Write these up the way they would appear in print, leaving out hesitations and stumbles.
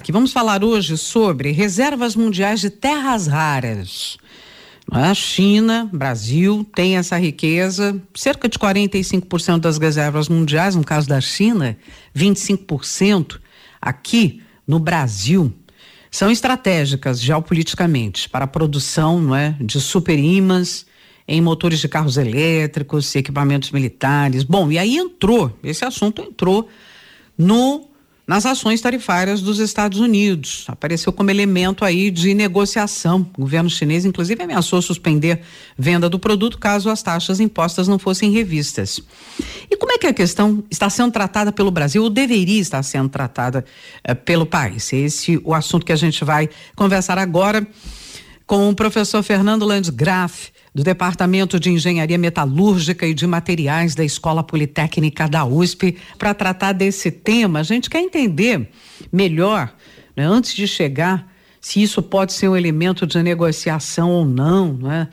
destaque. Vamos falar hoje sobre reservas mundiais de terras raras. A China, Brasil, tem essa riqueza, cerca de 45% das reservas mundiais, no caso da China, 25% aqui no Brasil, são estratégicas geopoliticamente para a produção, não é, de superímãs em motores de carros elétricos, equipamentos militares. Bom, e aí esse assunto entrou nas ações tarifárias dos Estados Unidos. Apareceu como elemento aí de negociação. O governo chinês, inclusive, ameaçou suspender venda do produto caso as taxas impostas não fossem revistas. E como é que a questão está sendo tratada pelo Brasil, ou deveria estar sendo tratada pelo país? Esse é o assunto que a gente vai conversar agora com o professor Fernando Landgraf, do Departamento de Engenharia Metalúrgica e de Materiais da Escola Politécnica da USP, para tratar desse tema. A gente quer entender melhor, né, antes de chegar, se isso pode ser um elemento de negociação ou não, né,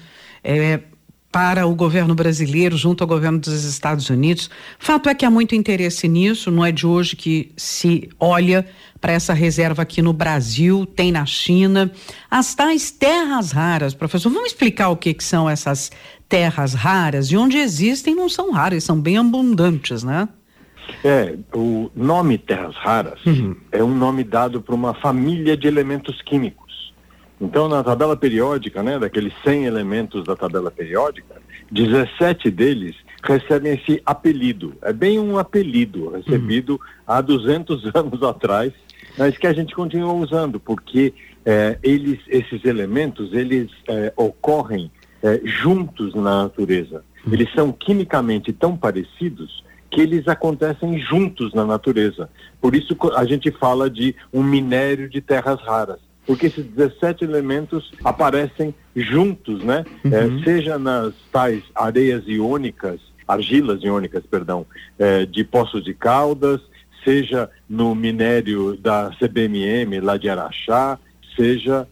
para o governo brasileiro junto ao governo dos Estados Unidos. Fato é que há muito interesse nisso, não é de hoje que se olha para essa reserva aqui no Brasil, tem na China. As tais terras raras, professor, vamos explicar o que são essas terras raras e onde existem não são raras, são bem abundantes, né? O nome terras raras é um nome dado para uma família de elementos químicos. Então, na tabela periódica, né, daqueles 100 elementos da tabela periódica, 17 deles recebem esse apelido. É bem um apelido recebido há 200 anos atrás, mas que a gente continua usando, porque esses elementos, ocorrem juntos na natureza. Eles são quimicamente tão parecidos que eles acontecem juntos na natureza. Por isso a gente fala de um minério de terras raras. Porque esses 17 elementos aparecem juntos, né? Seja nas tais argilas iônicas, de Poços de Caldas, seja no minério da CBMM lá de Araxá, seja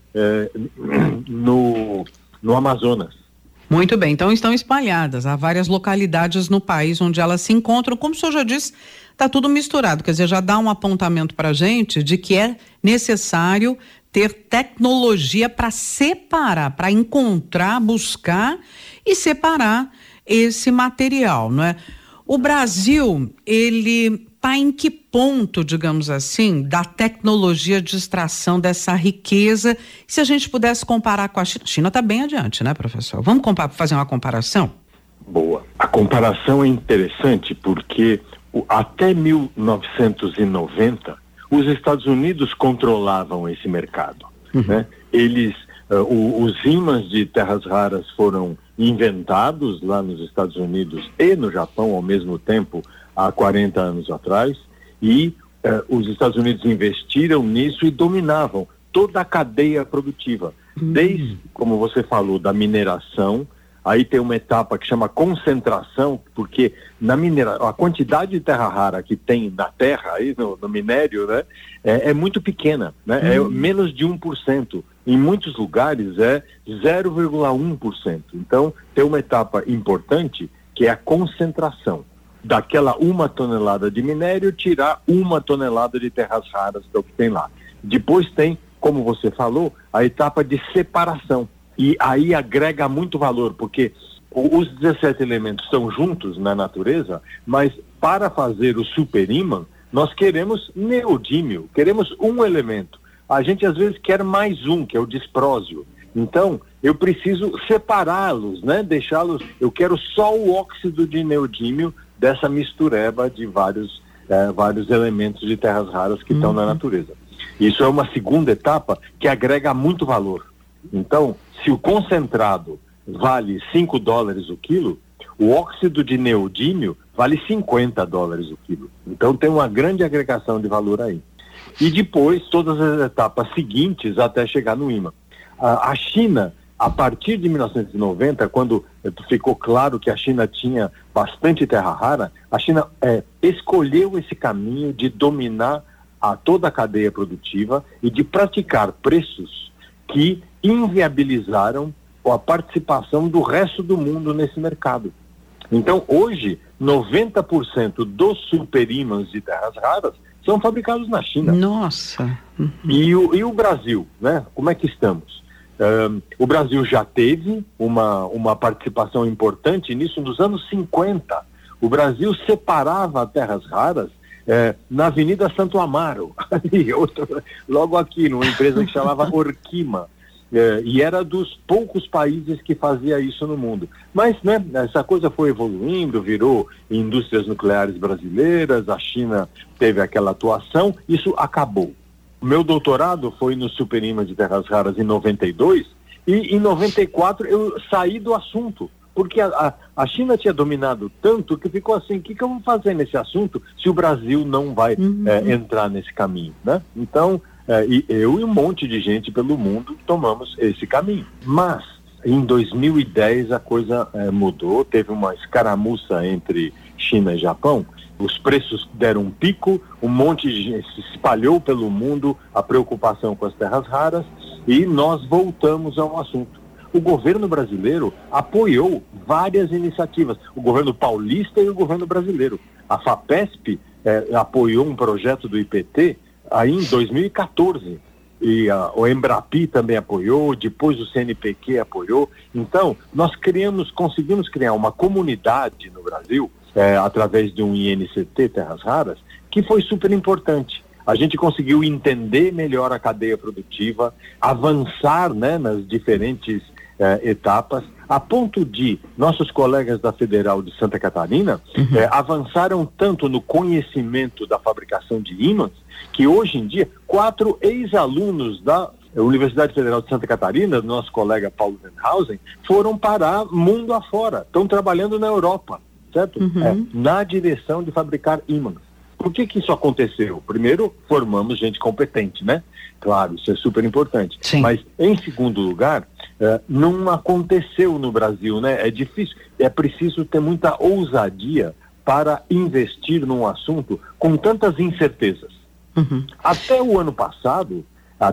no Amazonas. Muito bem, então estão espalhadas, há várias localidades no país onde elas se encontram, como o senhor já disse, está tudo misturado, quer dizer, já dá um apontamento para a gente de que é necessário ter tecnologia para separar, para encontrar, buscar e separar esse material, não é? O Brasil, ele está em que ponto, digamos assim, da tecnologia de extração dessa riqueza? Se a gente pudesse comparar com a China, a China está bem adiante, né, professor? Vamos fazer uma comparação? Boa. A comparação é interessante porque até 1990, os Estados Unidos controlavam esse mercado, né? Os ímãs de terras raras foram inventados lá nos Estados Unidos e no Japão ao mesmo tempo, há 40 anos atrás, e os Estados Unidos investiram nisso e dominavam toda a cadeia produtiva, desde, como você falou, da mineração. Aí tem uma etapa que chama concentração, porque a quantidade de terra rara que tem na terra, aí no minério, né, é muito pequena, né? É menos de 1%. Em muitos lugares é 0,1%. Então, tem uma etapa importante que é a concentração. Daquela 1 tonelada de minério, tirar 1 tonelada de terras raras, que é o que tem lá. Depois tem, como você falou, a etapa de separação. E aí agrega muito valor, porque os 17 elementos estão juntos na natureza, mas para fazer o superímã, nós queremos neodímio, queremos um elemento. A gente às vezes quer mais um, que é o disprósio. Então, eu preciso separá-los, né? Deixá-los, eu quero só o óxido de neodímio dessa mistureba de vários elementos de terras raras que estão na natureza. Isso é uma segunda etapa que agrega muito valor. Então, se o concentrado vale $5 o quilo, o óxido de neodímio vale $50 o quilo. Então tem uma grande agregação de valor aí. E depois, todas as etapas seguintes até chegar no ímã. A China, a partir de 1990, quando ficou claro que a China tinha bastante terra rara, a China escolheu esse caminho de dominar toda a cadeia produtiva e de praticar preços que inviabilizaram a participação do resto do mundo nesse mercado. Então, hoje, 90% dos superímãs de terras raras são fabricados na China. Nossa! E o Brasil, né? Como é que estamos? O Brasil já teve uma participação importante nisso nos anos 50. O Brasil separava terras raras na Avenida Santo Amaro, logo aqui, numa empresa que chamava Orquima. E era dos poucos países que fazia isso no mundo. Mas, né, essa coisa foi evoluindo, virou indústrias nucleares brasileiras, a China teve aquela atuação, isso acabou. O meu doutorado foi no Superima de Terras Raras em 92, e em 94 eu saí do assunto, porque a China tinha dominado tanto que ficou assim, o que eu vou fazer nesse assunto se o Brasil não vai entrar nesse caminho, né? Então, e eu e um monte de gente pelo mundo tomamos esse caminho. Mas, em 2010 a coisa mudou, teve uma escaramuça entre China e Japão, os preços deram um pico, um monte de gente se espalhou pelo mundo a preocupação com as terras raras e nós voltamos ao assunto. O governo brasileiro apoiou várias iniciativas, o governo paulista e o governo brasileiro. A FAPESP apoiou um projeto do IPT aí em 2014 e o Embrapi também apoiou, depois o CNPq apoiou. Então, nós conseguimos criar uma comunidade no Brasil através de um INCT Terras Raras, que foi super importante. A gente conseguiu entender melhor a cadeia produtiva, avançar, né, nas diferentes etapas, a ponto de nossos colegas da Federal de Santa Catarina avançaram tanto no conhecimento da fabricação de ímãs, que hoje em dia 4 ex-alunos da Universidade Federal de Santa Catarina, nosso colega Paulo Wendhausen, foram parar mundo afora, estão trabalhando na Europa, certo? Na direção de fabricar ímãs. Por que isso aconteceu? Primeiro, formamos gente competente, né? Claro, isso é super importante. Sim. Mas, em segundo lugar, não aconteceu no Brasil, né? É difícil, é preciso ter muita ousadia para investir num assunto com tantas incertezas. Até o ano passado,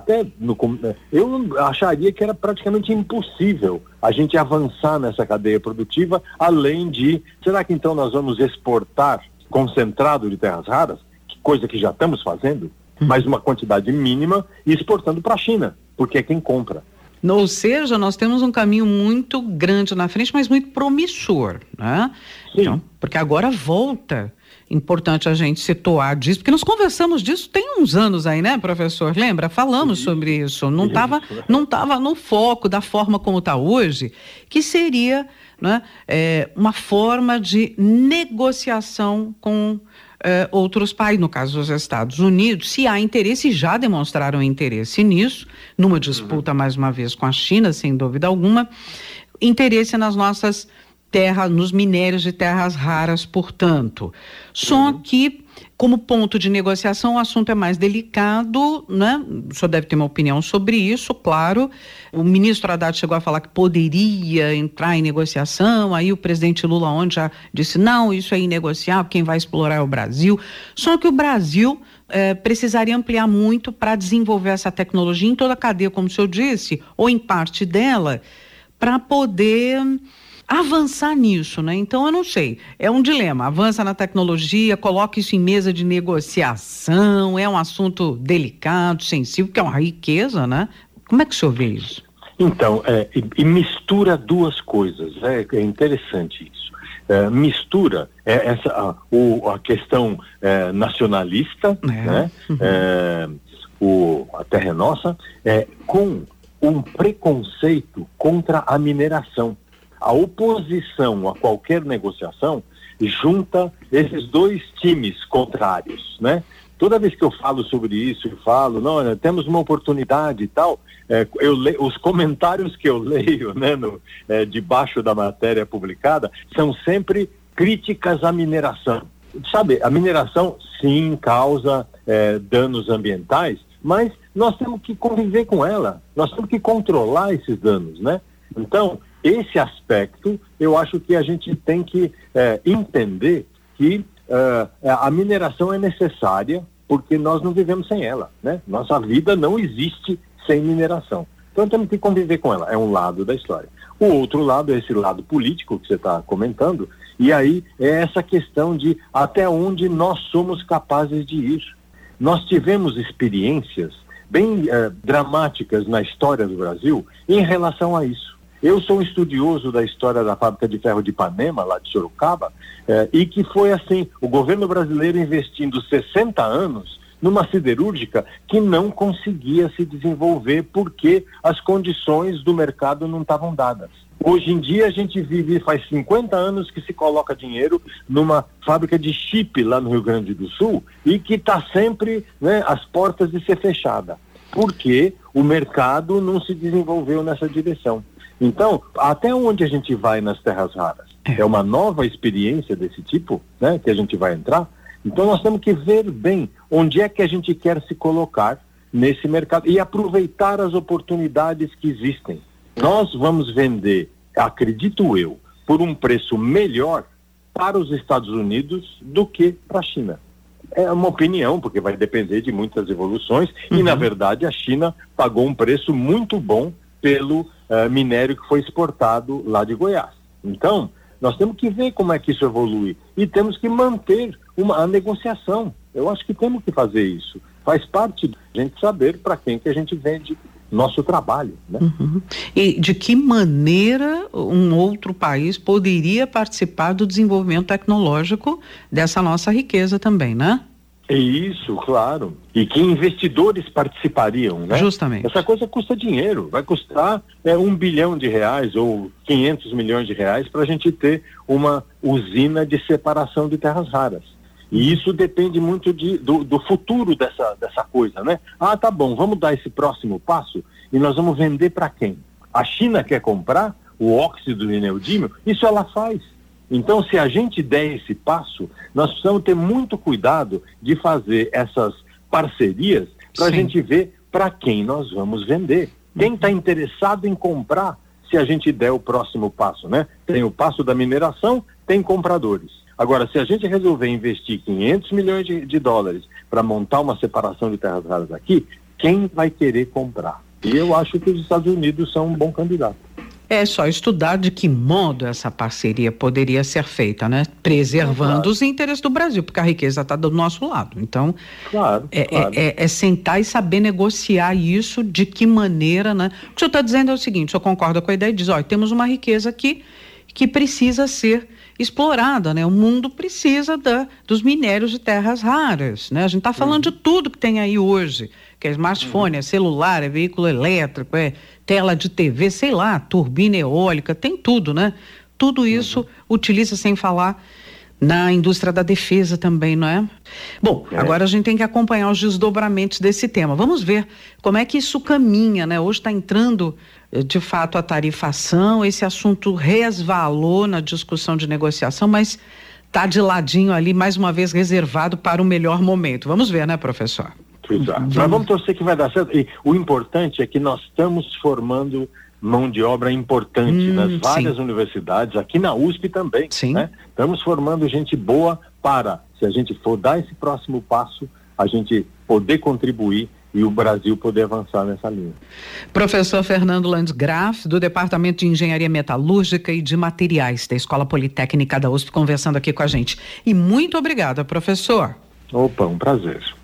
eu acharia que era praticamente impossível a gente avançar nessa cadeia produtiva, além de, será que então nós vamos exportar concentrado de terras raras, coisa que já estamos fazendo, mas uma quantidade mínima, e exportando para a China, porque é quem compra. Ou seja, nós temos um caminho muito grande na frente, mas muito promissor, né? Então, porque agora volta. Importante a gente situar disso, porque nós conversamos disso tem uns anos aí, né, professor? Lembra? Falamos sobre isso. Não estava no foco da forma como está hoje, que seria, né, uma forma de negociação com outros países, no caso dos Estados Unidos, se há interesse, já demonstraram interesse nisso, numa disputa mais uma vez com a China, sem dúvida alguma, interesse nas nossas terras, nos minérios de terras raras, portanto. Só que, como ponto de negociação, o assunto é mais delicado, né? O senhor deve ter uma opinião sobre isso, claro. O ministro Haddad chegou a falar que poderia entrar em negociação, aí o presidente Lula ontem já disse, não, isso é inegociável, quem vai explorar é o Brasil. Só que o Brasil precisaria ampliar muito para desenvolver essa tecnologia em toda a cadeia, como o senhor disse, ou em parte dela, para poder avançar nisso, né? Então, eu não sei, é um dilema, avança na tecnologia, coloca isso em mesa de negociação, é um assunto delicado, sensível, que é uma riqueza, né? Como é que o senhor vê isso? Então, e mistura duas coisas, é interessante isso. Mistura a questão nacionalista, né? A terra é nossa, com um preconceito contra a mineração. A oposição a qualquer negociação junta esses dois times contrários, né? Toda vez que eu falo sobre isso, eu falo, não, temos uma oportunidade e tal, os comentários que eu leio, né, debaixo da matéria publicada, são sempre críticas à mineração. Sabe, a mineração sim causa danos ambientais, mas nós temos que conviver com ela, nós temos que controlar esses danos, né? Então, esse aspecto, eu acho que a gente tem que entender que a mineração é necessária porque nós não vivemos sem ela, né? Nossa vida não existe sem mineração. Então temos que conviver com ela, é um lado da história. O outro lado é esse lado político que você está comentando, e aí é essa questão de até onde nós somos capazes de ir. Nós tivemos experiências dramáticas na história do Brasil em relação a isso. Eu sou um estudioso da história da fábrica de ferro de Ipanema, lá de Sorocaba, e que foi assim, o governo brasileiro investindo 60 anos numa siderúrgica que não conseguia se desenvolver porque as condições do mercado não estavam dadas. Hoje em dia a gente vive, faz 50 anos que se coloca dinheiro numa fábrica de chip lá no Rio Grande do Sul e que está sempre, né, às portas de ser fechada, porque o mercado não se desenvolveu nessa direção. Então, até onde a gente vai nas terras raras? É uma nova experiência desse tipo, né, que a gente vai entrar. Então nós temos que ver bem onde é que a gente quer se colocar nesse mercado e aproveitar as oportunidades que existem. Nós vamos vender, acredito eu, por um preço melhor para os Estados Unidos do que para a China. É uma opinião, porque vai depender de muitas evoluções e, na verdade, a China pagou um preço muito bom pelo minério que foi exportado lá de Goiás. Então, nós temos que ver como é que isso evolui e temos que manter a negociação. Eu acho que temos que fazer isso. Faz parte da gente saber para quem que a gente vende nosso trabalho, né? E de que maneira um outro país poderia participar do desenvolvimento tecnológico dessa nossa riqueza também, né? Isso, claro. E que investidores participariam, né? Justamente. Essa coisa custa dinheiro, vai custar R$1 bilhão ou 500 milhões de reais para a gente ter uma usina de separação de terras raras. E isso depende muito do futuro dessa coisa, né? Ah, tá bom, vamos dar esse próximo passo e nós vamos vender para quem? A China quer comprar o óxido de neodímio? Isso ela faz. Então, se a gente der esse passo, nós precisamos ter muito cuidado de fazer essas parcerias para a gente ver para quem nós vamos vender. Quem está interessado em comprar se a gente der o próximo passo, né? Tem o passo da mineração, tem compradores. Agora, se a gente resolver investir 500 milhões de dólares para montar uma separação de terras raras aqui, quem vai querer comprar? E eu acho que os Estados Unidos são um bom candidato. É só estudar de que modo essa parceria poderia ser feita, né? Preservando os interesses do Brasil, porque a riqueza está do nosso lado. Então, é sentar e saber negociar isso, de que maneira, né? O que o senhor está dizendo é o seguinte: o senhor concorda com a ideia e diz, temos uma riqueza aqui que precisa ser explorada, né? O mundo precisa dos minérios de terras raras, né? A gente está falando de tudo que tem aí hoje, que é smartphone, é celular, é veículo elétrico, é tela de TV, sei lá, turbina eólica, tem tudo, né? Tudo isso utiliza, sem falar na indústria da defesa também, não é? Bom, agora a gente tem que acompanhar os desdobramentos desse tema. Vamos ver como é que isso caminha, né? Hoje está entrando, de fato, a tarifação, esse assunto resvalou na discussão de negociação, mas está de ladinho ali, mais uma vez, reservado para o melhor momento. Vamos ver, né, professor? Exato. Mas vamos torcer que vai dar certo. E o importante é que nós estamos formando mão de obra importante nas várias universidades, aqui na USP também, né? Estamos formando gente boa para, se a gente for dar esse próximo passo, a gente poder contribuir e o Brasil poder avançar nessa linha. Professor Fernando Landgraf, do Departamento de Engenharia Metalúrgica e de Materiais da Escola Politécnica da USP, conversando aqui com a gente. E muito obrigada, professor. Opa, um prazer.